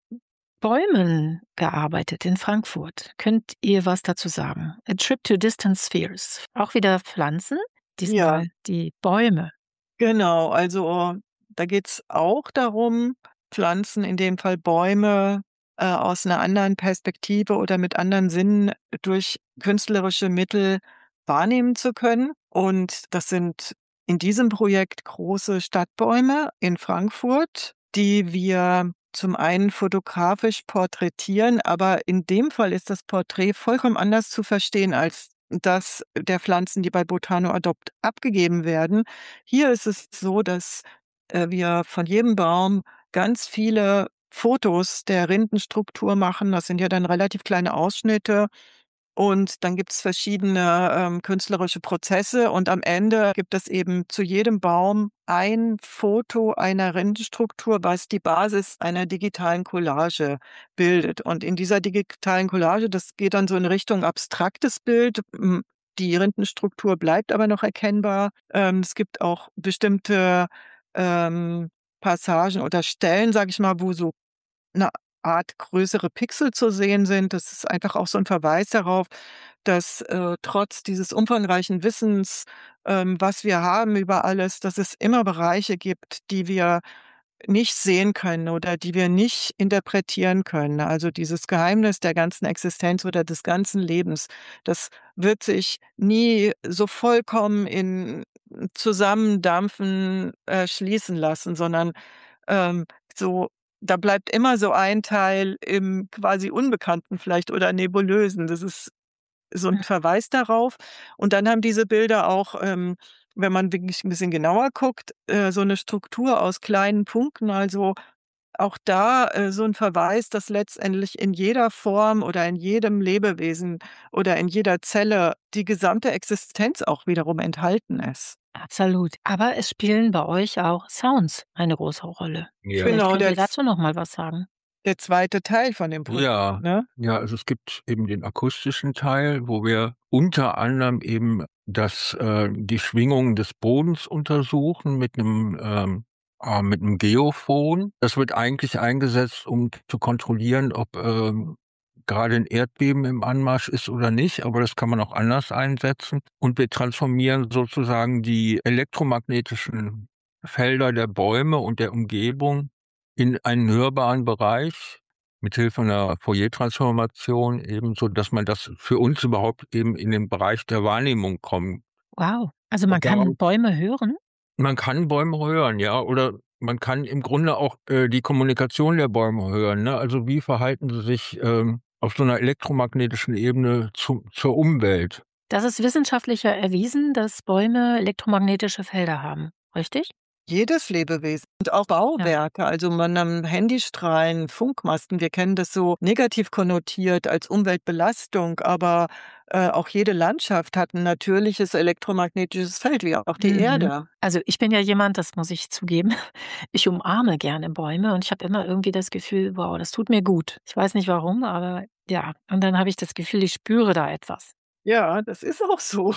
B: Bäumen gearbeitet in Frankfurt. Könnt ihr was dazu sagen? A Trip to Distant Spheres. Auch wieder Pflanzen,
A: Ja.
B: diesmal die Bäume.
A: Genau, also da geht's auch darum, Pflanzen, in dem Fall Bäume, äh, aus 'ner anderen Perspektive oder mit anderen Sinnen durch künstlerische Mittel wahrnehmen zu können. Und das sind in diesem Projekt große Stadtbäume in Frankfurt, die wir zum einen fotografisch porträtieren, aber in dem Fall ist das Porträt vollkommen anders zu verstehen als das der Pflanzen, die bei Botano Adopt abgegeben werden. Hier ist es so, dass, äh, wir von jedem Baum ganz viele Fotos der Rindenstruktur machen. Das sind ja dann relativ kleine Ausschnitte und dann gibt's verschiedene, ähm, künstlerische Prozesse und am Ende gibt es eben zu jedem Baum ein Foto einer Rindenstruktur, was die Basis einer digitalen Collage bildet. Und in dieser digitalen Collage, das geht dann so in Richtung abstraktes Bild. Hm, die Rindenstruktur bleibt aber noch erkennbar. Ähm, es gibt auch bestimmte, ähm, Passagen oder Stellen, sage ich mal, wo so 'ne Art größere Pixel zu sehen sind. Das ist einfach auch so 'n Verweis darauf, dass, äh, trotz dieses umfangreichen Wissens, ähm, was wir haben über alles, dass es immer Bereiche gibt, die wir nicht sehen können oder die wir nicht interpretieren können. Also, dieses Geheimnis der ganzen Existenz oder des ganzen Lebens, das wird sich nie so vollkommen in Zusammendampfen, äh, schließen lassen, sondern, ähm, so da bleibt immer so ein Teil im quasi Unbekannten vielleicht oder Nebulösen. Das ist so 'n
B: Mhm.
A: Verweis darauf. Und dann haben diese Bilder auch, ähm, wenn man wirklich 'n bisschen genauer guckt, äh, so 'ne Struktur aus kleinen Punkten. Also, auch da, äh, so 'n Verweis, dass letztendlich in jeder Form oder in jedem Lebewesen oder in jeder Zelle die gesamte Existenz auch wiederum enthalten ist.
B: Absolut. Aber es spielen bei euch auch Sounds eine große Rolle.
C: Ja.
B: Vielleicht
A: Genau,
B: könnt
A: der
B: ihr
A: z
B: dazu noch mal was sagen.
A: der zweite Teil von dem Projekt,
C: Ja,
A: ne?
C: ja, also es gibt eben den akustischen Teil, wo wir unter anderem eben das äh, die Schwingungen des Bodens untersuchen mit 'nem, ähm äh, mit 'nem Geophon. Das wird eigentlich eingesetzt, um zu kontrollieren, ob, ähm, grade 'n Erdbeben im Anmarsch ist oder nicht, aber das kann man auch anders einsetzen. Und wir transformieren sozusagen die elektromagnetischen Felder der Bäume und der Umgebung in einen hörbaren Bereich mithilfe einer Fourier-Transformation eben so, dass man das für uns überhaupt eben in den Bereich der Wahrnehmung kommt.
B: Wow. Also man
C: Und daraus
B: kann Bäume hören?
C: Man kann Bäume hören, ja, oder man kann im Grunde auch, äh, die Kommunikation der Bäume hören, ne? Also, wie verhalten sie sich, ähm, auf so 'ner elektromagnetischen Ebene zu zur Umwelt?
B: Das ist wissenschaftlicher erwiesen, dass Bäume elektromagnetische Felder haben, richtig?
A: Jedes Lebewesen und auch
B: Ja.
A: Bauwerke, also man ähm, Handystrahlen, Funkmasten, wir kennen das so negativ konnotiert als Umweltbelastung, aber, äh, auch jede Landschaft hat 'n natürliches elektromagnetisches Feld, wie auch die
B: Mhm.
A: Erde.
B: Also, ich bin ja jemand, das muss ich zugeben, ich umarme gerne Bäume und ich habe immer irgendwie das Gefühl: „Wow, das tut mir gut.“ Ich weiß nicht warum, aber ja. Und dann habe ich das Gefühl, ich spüre da etwas.
A: Ja, das ist auch so.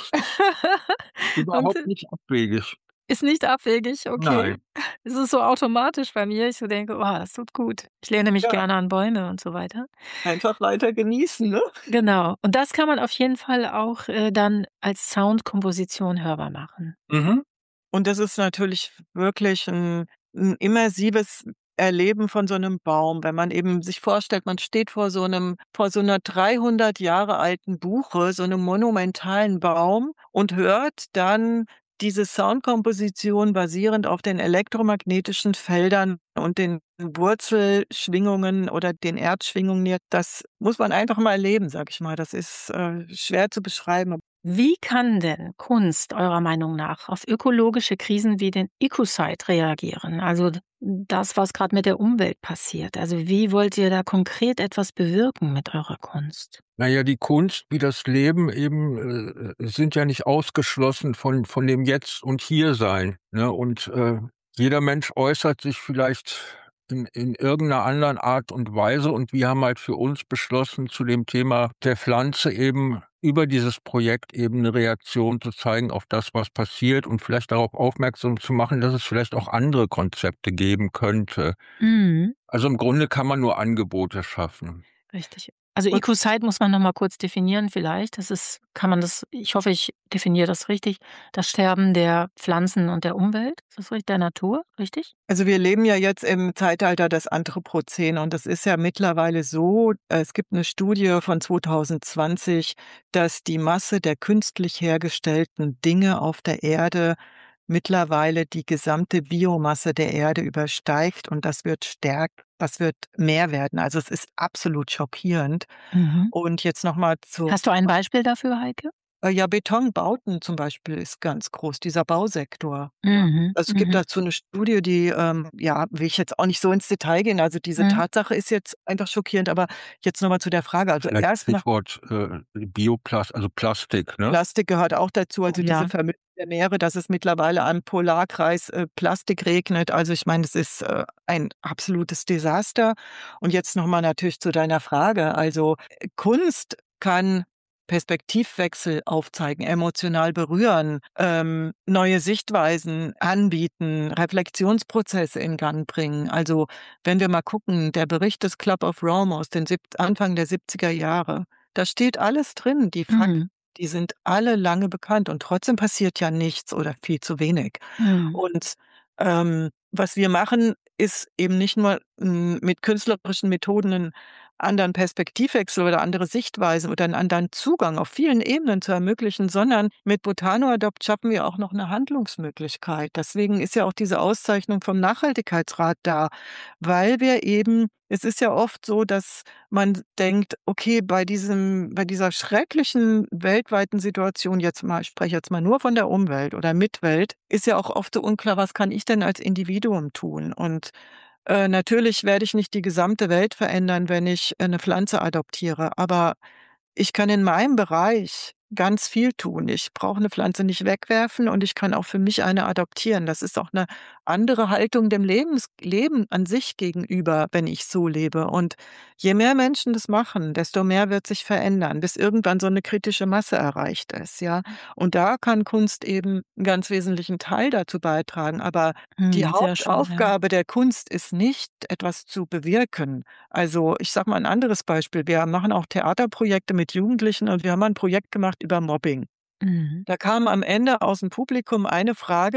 B: Und,
C: Überhaupt
B: äh
C: nicht abwegig.
B: Ist nicht abwegig, okay.
C: Nein.
B: Es ist so automatisch bei mir. Ich so denke: „Oh, das tut gut.“ Ich lehne mich
A: Ja.
B: gerne an Bäume und so weiter.
A: Einfach weiter genießen, ne?
B: Genau. Und das kann man auf jeden Fall auch, äh, dann als Soundkomposition hörbar machen.
C: Mhm.
A: Und das ist natürlich wirklich 'n 'n immersives Erleben von so 'nem Baum, wenn man eben sich vorstellt, man steht vor so 'nem vor so 'ner dreihundert Jahre alten Buche, so 'nem monumentalen Baum und hört dann diese Soundkomposition basierend auf den elektromagnetischen Feldern und den Wurzelschwingungen oder den Erdschwingungen. Ja, das muss man einfach mal erleben, sage ich mal. Das ist, äh, schwer zu beschreiben.
B: Wie kann denn Kunst eurer Meinung nach auf ökologische Krisen wie den Ecocide reagieren? Also d das, was grad mit der Umwelt passiert. Also, wie wollt ihr da konkret etwas bewirken mit eurer Kunst?
C: Na ja, die Kunst wie das Leben eben, äh, sind ja nicht ausgeschlossen von von dem Jetzt und Hier-Sein, ne? Und, äh, jeder Mensch äußert sich vielleicht in in irgend 'ner anderen Art und Weise und wir haben halt für uns beschlossen, zu dem Thema der Pflanze eben über dieses Projekt eben 'ne Reaktion zu zeigen auf das, was passiert und vielleicht darauf aufmerksam zu machen, dass es vielleicht auch andere Konzepte geben könnte.
B: Mhm.
C: Also, im Grunde kann man nur Angebote schaffen.
B: Richtig. Also,
A: Und
B: Ecocide muss man noch mal kurz definieren vielleicht. Das ist kann man das ich hoffe, ich definiere das richtig, das Sterben der Pflanzen und der Umwelt. Ist das richtig der Natur, richtig?
A: Also, wir leben ja jetzt im Zeitalter des Anthropozän und es ist ja mittlerweile so, es gibt 'ne Studie von zweitausendzwanzig, dass die Masse der künstlich hergestellten Dinge auf der Erde mittlerweile die gesamte Biomasse der Erde übersteigt und das wird stärk das wird mehr werden. Also, es ist absolut schockierend.
B: Mhm.
A: Und jetzt noch mal zur
B: Hast du ein Beispiel dafür, Heike?
A: Äh, ja, Betonbauten zum Beispiel ist ganz groß, dieser Bausektor, ja.
B: Mhm,
A: Also, es gibt
B: mhm.
A: dazu 'ne Studie, die, ähm ja, will ich jetzt auch nicht so ins Detail gehen. Also, diese
B: Mhm.
A: Tatsache ist jetzt einfach schockierend, aber jetzt noch mal zu der Frage. Also,
C: Vielleicht
A: erst mal
C: Stichwort, äh, Bioplas also Plastik, ne?
A: Plastik gehört auch dazu,
B: Oh
A: also diese
B: ja.
A: Vermüllung der Meere, dass es mittlerweile am Polarkreis, äh, Plastik regnet. Also, ich meine, das ist, äh, ein absolutes Desaster. Und jetzt noch mal natürlich zu deiner Frage. Also, äh, Kunst kann Perspektivwechsel aufzeigen, emotional berühren, ähm, neue Sichtweisen anbieten, Reflexionsprozesse in Gang bringen. Also, wenn wir mal gucken, der Bericht des Club of Rome aus den sieb Anfang der siebziger Jahre, da steht alles drin. Die Fakten,
B: Mhm.
A: die sind alle lange bekannt und trotzdem passiert ja nichts oder viel zu wenig.
B: Mhm.
A: Und, ähm, was wir machen, ist eben nicht nur, hm, mit künstlerischen Methoden 'nen anderen Perspektivwechsel oder andere Sichtweisen oder 'n anderen Zugang auf vielen Ebenen zu ermöglichen, sondern mit Botano-Adopt schaffen wir auch noch 'ne Handlungsmöglichkeit. Deswegen ist ja auch diese Auszeichnung vom Nachhaltigkeitsrat da, weil wir eben es ist ja oft so, dass man denkt: „Okay, bei diesem bei dieser schrecklichen weltweiten Situation jetzt mal ich spreche jetzt mal nur von der Umwelt oder Mitwelt, ist ja auch oft so unklar, was kann ich denn als Individuum tun?“ Und, äh, natürlich werde ich nicht die gesamte Welt verändern, wenn ich, äh, 'ne Pflanze adoptiere, aber ich kann in meinem Bereich ganz viel tun. Ich brauche 'ne Pflanze nicht wegwerfen und ich kann auch für mich eine adoptieren. Das ist auch 'ne andere Haltung dem Lebens Leben an sich gegenüber, wenn ich so lebe. Und je mehr Menschen das machen, desto mehr wird sich verändern, bis irgendwann so 'ne kritische Masse erreicht ist, ja? Und da kann Kunst eben 'n ganz wesentlichen Teil dazu beitragen. Aber die
B: Mhm, sehr schön, ja.
A: Hauptaufgabe der Kunst ist nicht, etwas zu bewirken. Also, ich sage mal 'n anderes Beispiel. Wir machen auch Theaterprojekte mit Jugendlichen und wir haben mal 'n Projekt gemacht über Mobbing.
B: Mhm.
A: Da kam am Ende aus'm Publikum eine Frage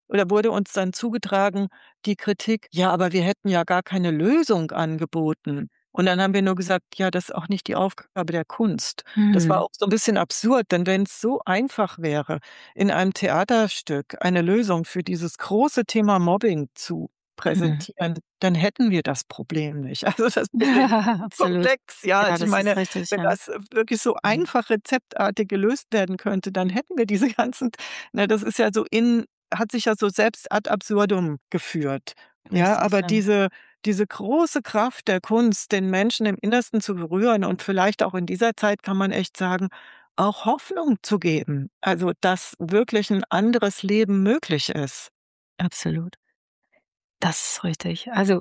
A: oder wurde uns dann zugetragen, die Kritik: „Ja, aber wir hätten ja gar keine Lösung angeboten.“ Und dann haben wir nur gesagt: „Ja, das ist auch nicht die Aufgabe der Kunst.“ Das war
B: Mhm.
A: auch so 'n bisschen absurd, denn wenn's so einfach wäre, in einem Theaterstück eine Lösung für dieses große Thema Mobbing zu
B: Mhm.
A: präsentieren, dann hätten wir das Problem nicht. Also, das Problem ist
B: Absolut.
A: komplex, ja.
B: Ja,
A: Also, ich
B: das ist
A: meine,
B: richtig,
A: wenn
B: ja.
A: das wirklich so
B: Mhm.
A: einfach rezeptartig gelöst werden könnte, dann hätten wir diese ganzen ne, das ist ja so in hat sich ja so selbst ad absurdum geführt. Ja,
B: Richtig,
A: aber
B: ja.
A: diese diese große Kraft der Kunst, den Menschen im Innersten zu berühren und vielleicht auch in dieser Zeit, kann man echt sagen, auch Hoffnung zu geben. Also, dass wirklich 'n anderes Leben möglich ist.
B: Absolut. Das ist richtig. Also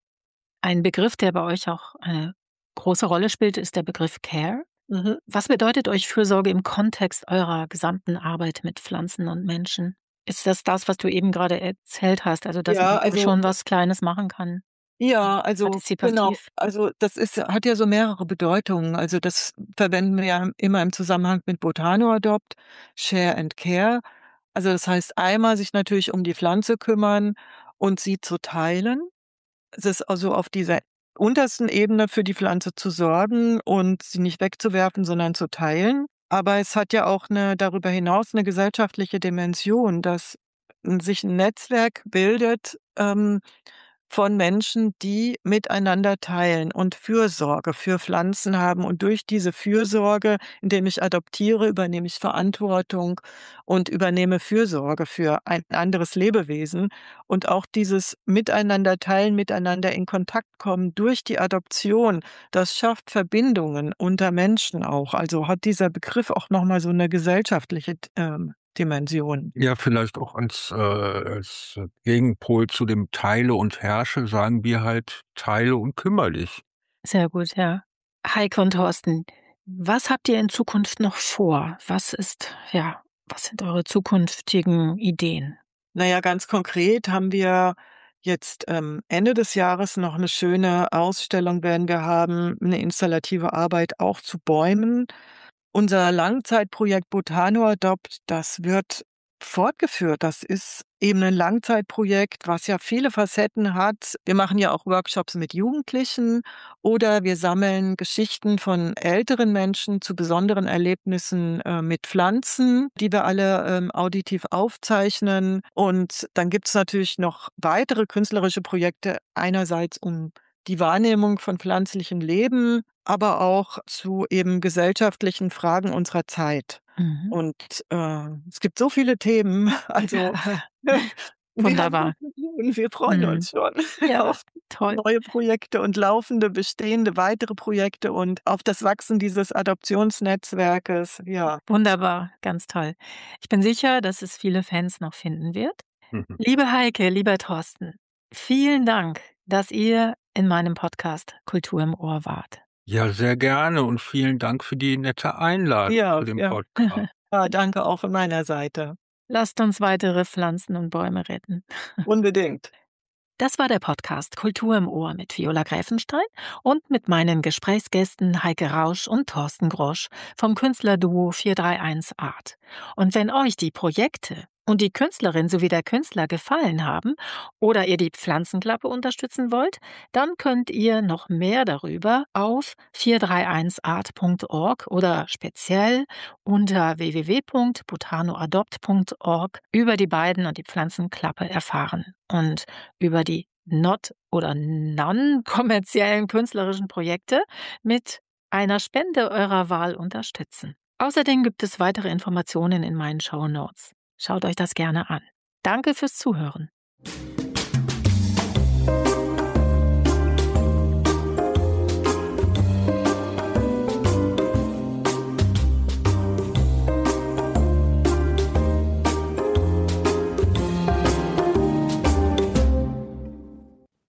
B: ein Begriff, der bei euch auch eine große Rolle spielt, ist der Begriff Care.
A: Mhm.
B: Was bedeutet euch Fürsorge im Kontext eurer gesamten Arbeit mit Pflanzen und Menschen? Ist das das, was du eben grade erzählt hast, also, dass
A: Ja,
B: man
A: also
B: schon was Kleines machen kann?
A: Ja, also genau.
B: Partizipativ.
A: Also, das ist hat ja so mehrere Bedeutungen. Also, das verwenden wir ja immer im Zusammenhang mit Botano Adopt, Share and Care. Also, das heißt einmal sich natürlich um die Pflanze kümmern und sie zu teilen. Es ist also auf dieser untersten Ebene für die Pflanze zu sorgen und sie nicht wegzuwerfen, sondern zu teilen. Aber es hat ja auch 'ne darüber hinaus 'ne gesellschaftliche Dimension, dass 'n sich 'n Netzwerk bildet, ähm, von Menschen, die miteinander teilen und Fürsorge für Pflanzen haben. Und durch diese Fürsorge, indem ich adoptiere, übernehme ich Verantwortung und übernehme Fürsorge für ein anderes Lebewesen. Und auch dieses Miteinander teilen, miteinander in Kontakt kommen durch die Adoption, das schafft Verbindungen unter Menschen auch. Also, hat dieser Begriff auch noch mal so 'ne gesellschaftliche d ähm, Dimension.
C: Ja, vielleicht auch als, äh als Gegenpol zu dem „Teile und herrsche“, sagen wir halt: „Teile und kümmere dich.“
B: Sehr gut, ja. Heike und Thorsten, was habt ihr in Zukunft noch vor? Was ist ja, was sind eure zukünftigen Ideen?
A: Na ja, ganz konkret haben wir jetzt, ähm, Ende des Jahres noch 'ne schöne Ausstellung werden wir haben, 'ne installative Arbeit auch zu Bäumen. Unser Langzeitprojekt Botano Adopt, das wird fortgeführt. Das ist eben 'nen Langzeitprojekt, was ja viele Facetten hat. Wir machen ja auch Workshops mit Jugendlichen oder wir sammeln Geschichten von älteren Menschen zu besonderen Erlebnissen, äh, mit Pflanzen, die wir alle, ähm, auditiv aufzeichnen. Und dann gibt's natürlich noch weitere künstlerische Projekte, einerseits um die Wahrnehmung von pflanzlichem Leben, aber auch zu eben gesellschaftlichen Fragen unserer Zeit.
B: Mhm.
A: Und, äh, es gibt so viele Themen, also wir haben viel
B: Wunderbar.
A: zu tun. Wir freuen
B: Mhm.
A: uns schon
B: Ja,
A: auf
B: toll.
A: neue Projekte und laufende, bestehende weitere Projekte und auf das Wachsen dieses Adoptionsnetzwerkes, ja.
B: Wunderbar, ganz toll. Ich bin sicher, dass es viele Fans noch finden wird.
C: Mhm.
B: Liebe Heike, lieber Thorsten, vielen Dank, dass ihr in meinem Podcast „Kultur im Ohr“ wart.
C: Ja, sehr gerne und vielen Dank für die nette Einladung
A: Ja,
C: zu dem
A: ja.
C: Podcast.
A: Ja, danke auch von meiner Seite.
B: Lasst uns weitere Pflanzen und Bäume retten.
A: Unbedingt.
B: Das war der Podcast „Kultur im Ohr“ mit Viola Gräfenstein und mit meinen Gesprächsgästen Heike Rausch und Thorsten Grosch vom Künstlerduo vier drei eins Art. Und wenn euch die Projekte und die Künstlerin sowie der Künstler gefallen haben oder ihr die Pflanzenklappe unterstützen wollt, dann könnt ihr noch mehr darüber auf vier drei eins art punkt org oder speziell unter w w w punkt botano adopt punkt org über die beiden und die Pflanzenklappe erfahren und über die not oder non-kommerziellen künstlerischen Projekte mit einer Spende eurer Wahl unterstützen. Außerdem gibt es weitere Informationen in meinen Shownotes. Schaut euch das gerne an. Danke fürs Zuhören.